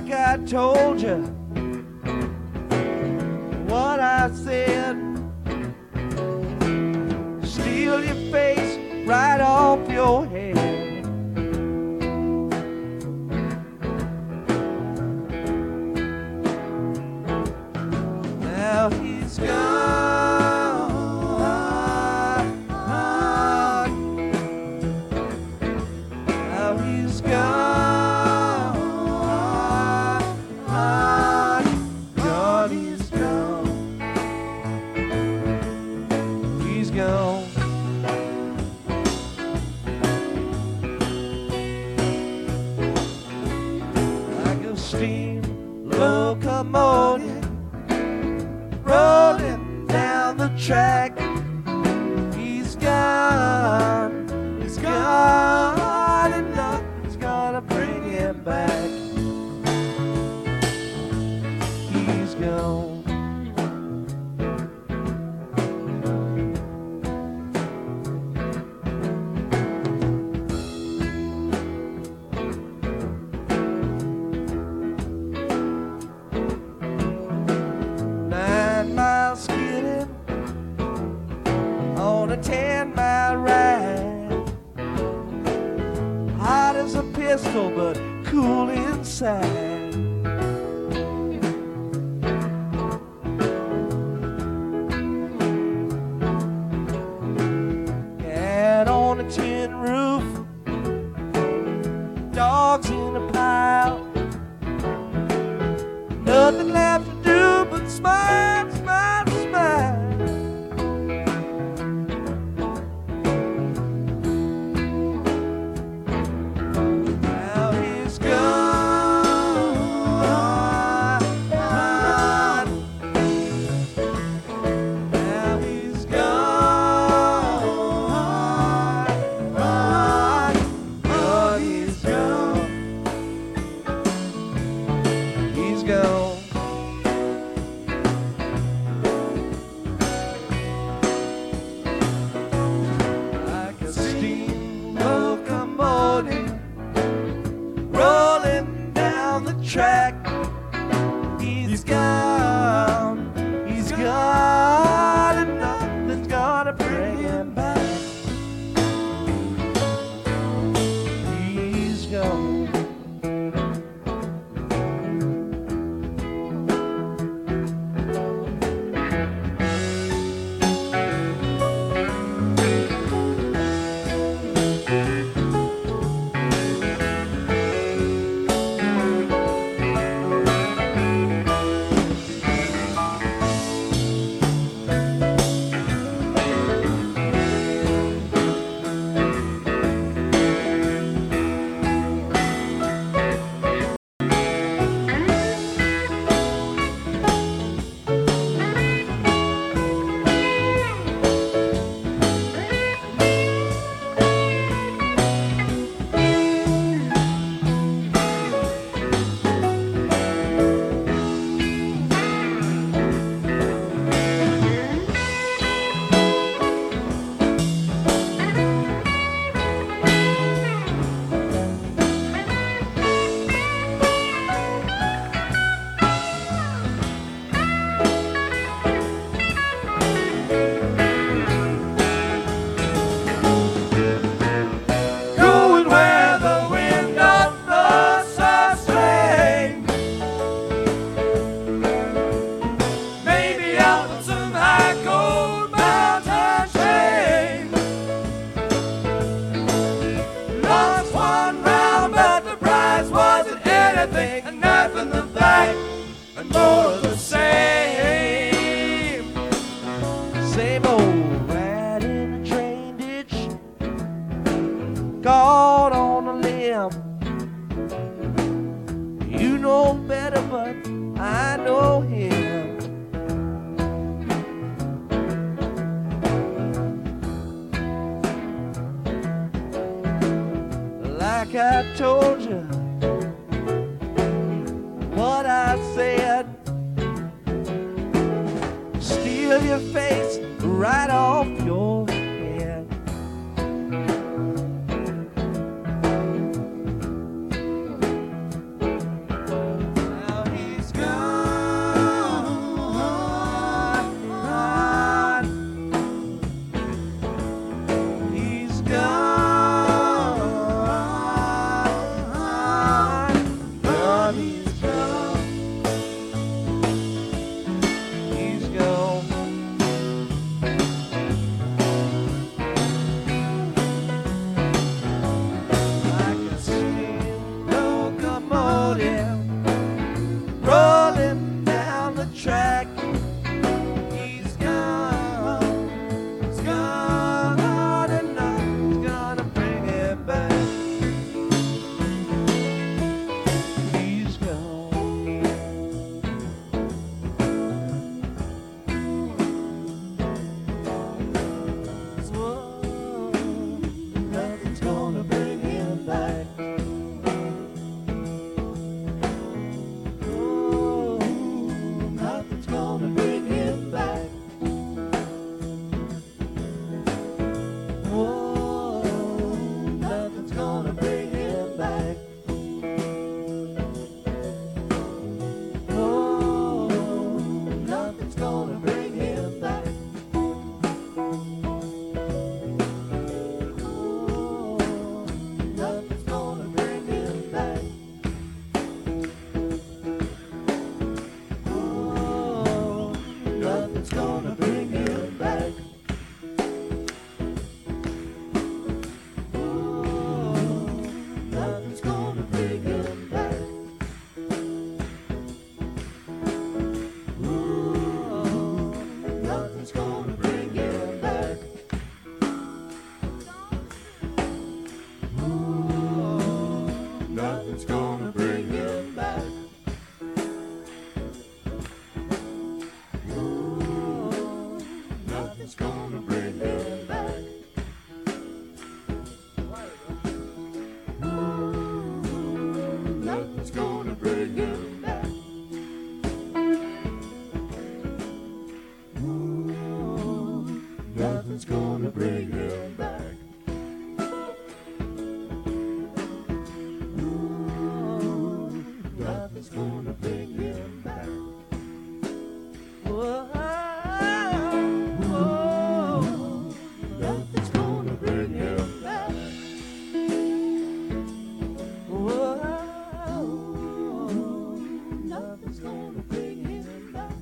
like I told you what I said. Steal your face right off your head. Now he's gone. Now he's gone. God, he's gone. He's gone. Like a steam locomotive rolling down the track. He's gone. He's gone, and nothing's gonna bring him back. He's gone. Skidding on a 10-mile ride, hot as a pistol but cool inside. Cat on a tin roof, dogs in a pile, nothing left to do but smile, smile, smile. Now he's gone. Now he's gone. Oh, he's gone. He's gone. Like a steam locomotive rolling down the track. He's gone. He's gone, and nothing's gonna bring him back. He's gone. Going where the wind don't blow so straight. Maybe out on some high cold mountain chain. Lost one round, but the prize wasn't anything. A knife in the back, and more of the same. Same old rat in a train ditch, caught on a limb. You know better, but I know him. Like I told you what I said. Steal your face right off your head. bring him back. Ooh, nothing's gonna bring him back. Ooh, nothing's gonna bring him back. Whoa, whoa, nothing's gonna bring him back. Whoa, nothing's gonna bring him back.